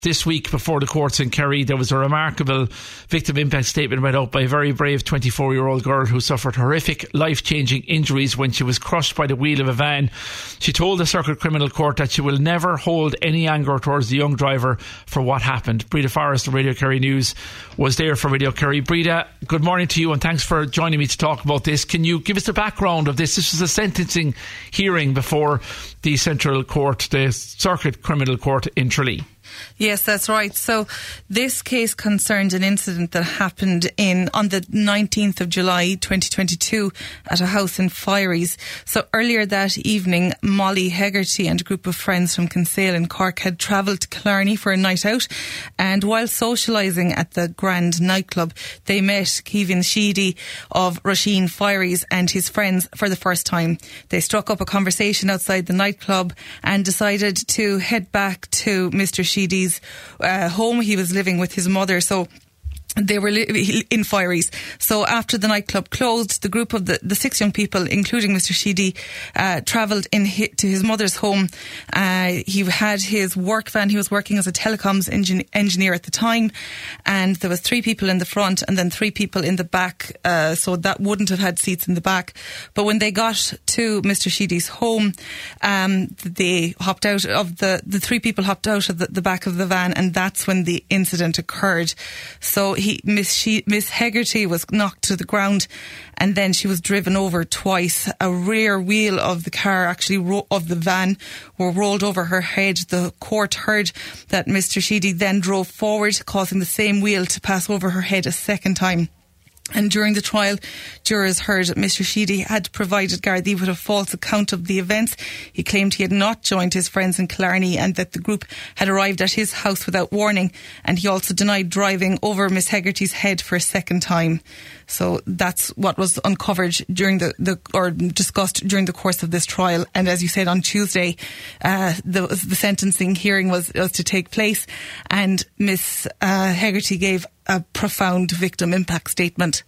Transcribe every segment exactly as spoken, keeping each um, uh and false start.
This week before the courts in Kerry, there was a remarkable victim impact statement read out by a very brave twenty-four-year-old girl who suffered horrific life-changing injuries when she was crushed by the wheel of a van. She told the Circuit Criminal Court that she will never hold any anger towards the young driver for what happened. Breda Forrest of Radio Kerry News was there for Radio Kerry. Breda, good morning to you and thanks for joining me to talk about this. Can you give us the background of this? This was a sentencing hearing before the Central Court, the Circuit Criminal Court in Tralee. Yes, that's right. So this case concerned an incident that happened in on the nineteenth of July twenty twenty-two at a house in Fires. So earlier that evening, Molly Hegarty and a group of friends from Kinsale in Cork had travelled to Killarney for a night out, and while socialising at the Grand nightclub, they met Kevin Sheedy of Roisin Fires and his friends for the first time. They struck up a conversation outside the nightclub and decided to head back to Mister Sheedy's uh, home. He was living with his mother, so they were li- in Fires. So after the nightclub closed, the group of the, the six young people, including Mister Sheedy, uh, travelled in hi- to his mother's home. Uh, he had his work van. He was working as a telecoms engin- engineer at the time, and there was three people in the front and then three people in the back. Uh, so that wouldn't have had seats in the back. But when they got to Mister Sheedy's home, um, they hopped out of the the three people hopped out of the, the back of the van, and that's when the incident occurred. So He, Miss, she, Miss Hegarty was knocked to the ground and then she was driven over twice. A rear wheel of the car, actually ro- of the van, were rolled over her head. The court heard that Mister Sheedy then drove forward, causing the same wheel to pass over her head a second time. And during the trial, jurors heard that Mister Sheedy had provided Gardaí with a false account of the events. He claimed he had not joined his friends in Killarney and that the group had arrived at his house without warning. And he also denied driving over Miss Hegarty's head for a second time. So that's what was uncovered during the, the or discussed during the course of this trial. And as you said, on Tuesday, uh, the, the sentencing hearing was, was to take place, and Miss uh, Hegarty gave a profound victim impact statement.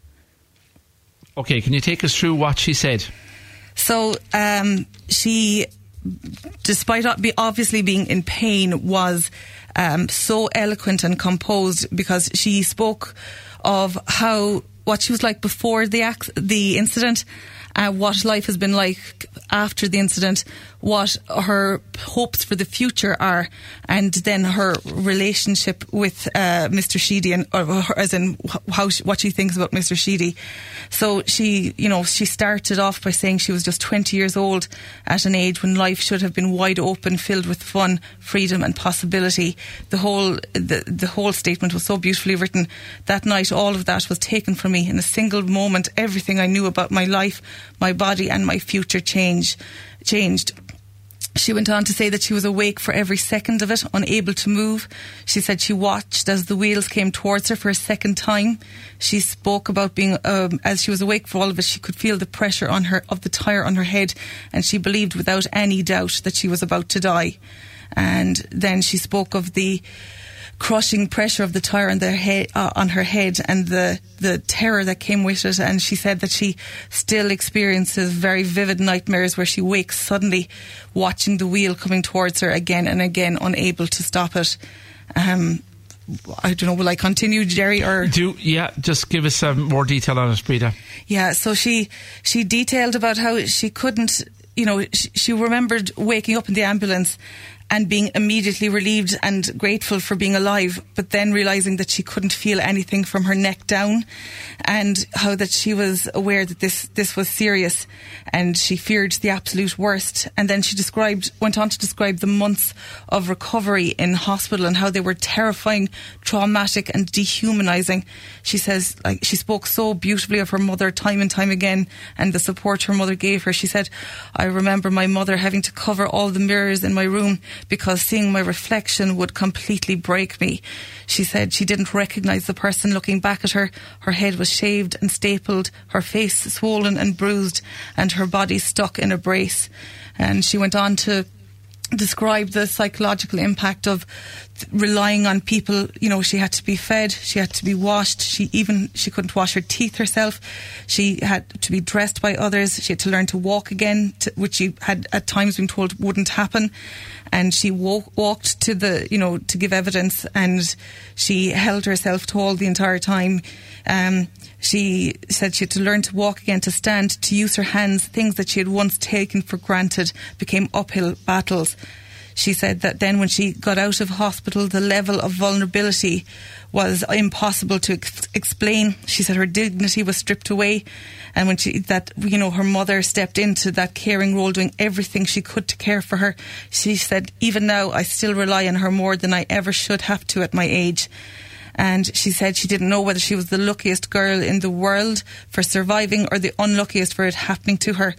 Okay, can you take us through what she said? So um, she, despite obviously being in pain, was um, so eloquent and composed, because she spoke of how what she was like before the ac- the incident, uh, what life has been like after the incident, what her hopes for the future are, and then her relationship with uh, Mister Sheedy, and or, as in how she, what she thinks about Mister Sheedy. So she, you know, she started off by saying she was just twenty years old at an age when life should have been wide open, filled with fun, freedom, and possibility. The whole the the whole statement was so beautifully written. That night, all of that was taken from me in a single moment. Everything I knew about my life, my body, and my future change changed. She went on to say that she was awake for every second of it, unable to move. She said she watched as the wheels came towards her for a second time. She spoke about being, um, as she was awake for all of it, she could feel the pressure on her of the tyre on her head, and she believed without any doubt that she was about to die. And then she spoke of the crushing pressure of the tyre on, their head, uh, on her head and the, the terror that came with it. And she said that she still experiences very vivid nightmares where she wakes suddenly watching the wheel coming towards her again and again, unable to stop it. Um, I don't know, will I continue, Jerry? Or Do Yeah, just give us some more detail on it, Breda. Yeah, so she, she detailed about how she couldn't, you know, she, she remembered waking up in the ambulance and being immediately relieved and grateful for being alive, but then realising that she couldn't feel anything from her neck down, and how that she was aware that this, this was serious, and she feared the absolute worst. And then she described, went on to describe the months of recovery in hospital and how they were terrifying, traumatic and dehumanising. She says, like, she spoke so beautifully of her mother time and time again and the support her mother gave her. She said, I remember my mother having to cover all the mirrors in my room because seeing my reflection would completely break me. She said she didn't recognise the person looking back at her. Her head was shaved and stapled, her face swollen and bruised, and her body stuck in a brace. And she went on to described the psychological impact of relying on people. You know, she had to be fed, she had to be washed, she even she couldn't wash her teeth herself, she had to be dressed by others, she had to learn to walk again, to, which she had at times been told wouldn't happen. And she walk, walked to the, you know, to give evidence, and she held herself tall the entire time. Um, she said she had to learn to walk again, to stand, to use her hands. Things that she had once taken for granted became uphill battles. She said that then when she got out of hospital, the level of vulnerability was impossible to ex- explain. She said her dignity was stripped away, and when she that you know her mother stepped into that caring role, doing everything she could to care for her. She said, even now I still rely on her more than I ever should have to at my age. And she said she didn't know whether she was the luckiest girl in the world for surviving or the unluckiest for it happening to her.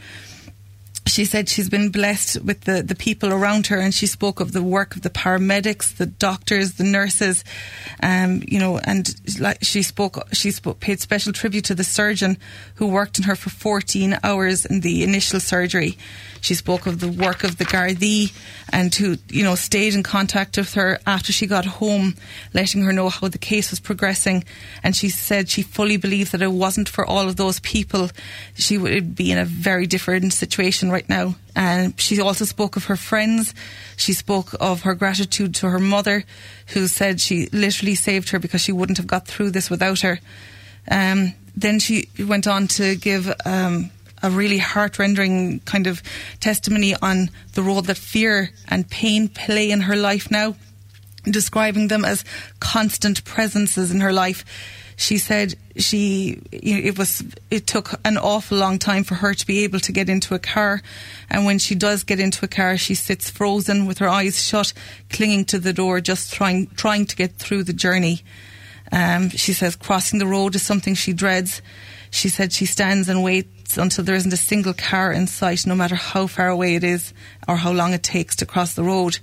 She said she's been blessed with the, the people around her, and she spoke of the work of the paramedics, the doctors, the nurses, um, you know, and like she spoke, she spoke, paid special tribute to the surgeon who worked on her for fourteen hours in the initial surgery. She spoke of the work of the Gardaí, and who, you know, stayed in contact with her after she got home, letting her know how the case was progressing. And she said she fully believes that it wasn't for all of those people, she would be in a very different situation right now. And she also spoke of her friends. She spoke of her gratitude to her mother, who said she literally saved her because she wouldn't have got through this without her. Um, then she went on to give um, a really heart-rending kind of testimony on the role that fear and pain play in her life now, describing them as constant presences in her life. She said she, you know, it was, it took an awful long time for her to be able to get into a car. And when she does get into a car, she sits frozen with her eyes shut, clinging to the door, just trying, trying to get through the journey. Um, she says crossing the road is something she dreads. She said she stands and waits until there isn't a single car in sight, no matter how far away it is or how long it takes to cross the road.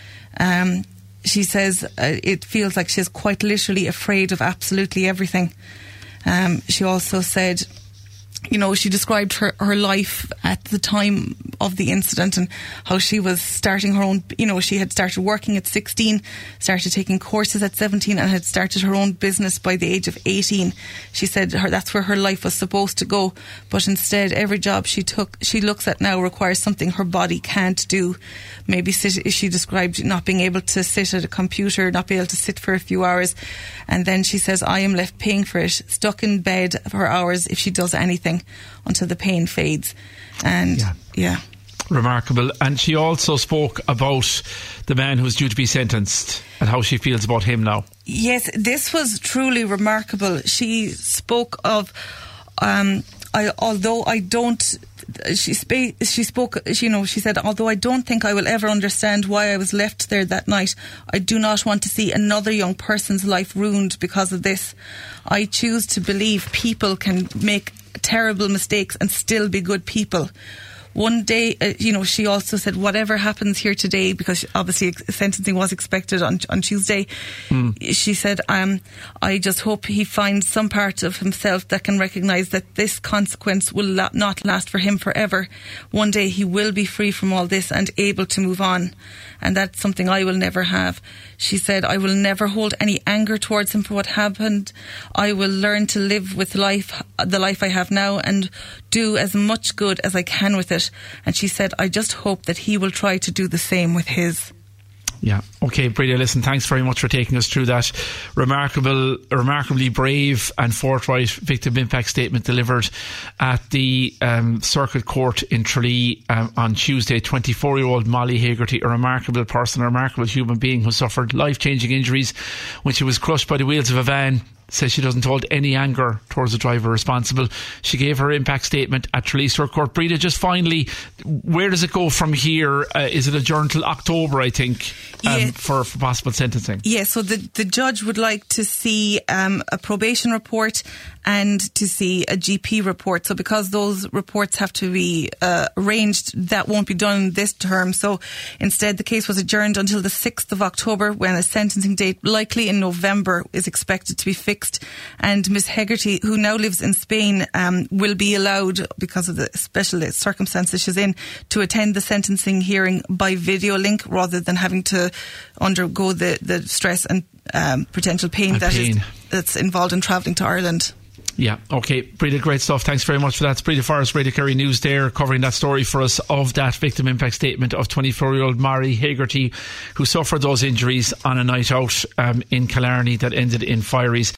Um, She says uh, it feels like she's quite literally afraid of absolutely everything. Um, she also said, you know, she described her, her life at the time of the incident and how she was starting her own, you know, she had started working at sixteen, started taking courses at seventeen, and had started her own business by the age of eighteen. She said her, that's where her life was supposed to go, but instead every job she took, she looks at now requires something her body can't do. Maybe sit, she described not being able to sit at a computer, not being able to sit for a few hours. And then she says, I am left paying for it, stuck in bed for hours if she does anything, until the pain fades. And yeah, yeah. Remarkable. And she also spoke about the man who's due to be sentenced and how she feels about him now. Yes, this was truly remarkable. She spoke of um, I, although I don't She, sp- she spoke, you know, she said, although I don't think I will ever understand why I was left there that night, I do not want to see another young person's life ruined because of this. I choose to believe people can make terrible mistakes and still be good people. One day, uh, you know, she also said, whatever happens here today, because obviously sentencing was expected on on Tuesday, mm. she said, um, I just hope he finds some part of himself that can recognise that this consequence will la- not last for him forever. One day he will be free from all this and able to move on. And that's something I will never have. She said, I will never hold any anger towards him for what happened. I will learn to live with life, the life I have now, and do as much good as I can with it. And she said, I just hope that he will try to do the same with his. Yeah. Okay, Breda, listen, thanks very much for taking us through that remarkable, remarkably brave and forthright victim impact statement delivered at the um, Circuit Court in Tralee um, on Tuesday. twenty-four-year-old Molly Hagerty, a remarkable person, a remarkable human being who suffered life-changing injuries when she was crushed by the wheels of a van. Says she doesn't hold any anger towards the driver responsible. She gave her impact statement at Tralee Circuit Court. Breda, just finally, where does it go from here? Uh, is it adjourned till October, I think, um, yeah. for, for possible sentencing? Yeah, so the, the judge would like to see um, a probation report and to see a G P report. So because those reports have to be uh, arranged, that won't be done this term. So instead, the case was adjourned until the sixth of October, when a sentencing date, likely in November, is expected to be fixed fixed. And Miss Hegarty, who now lives in Spain, um, will be allowed, because of the special circumstances she's in, to attend the sentencing hearing by video link rather than having to undergo the, the stress and um, potential pain, and that pain. Is, that's involved in travelling to Ireland. Yeah, okay, Breda, great stuff. Thanks very much for that. It's Breda Forrest, Radio Kerry News there, covering that story for us of that victim impact statement of twenty-four-year-old Mari Hegarty, who suffered those injuries on a night out um, in Killarney that ended in fireys.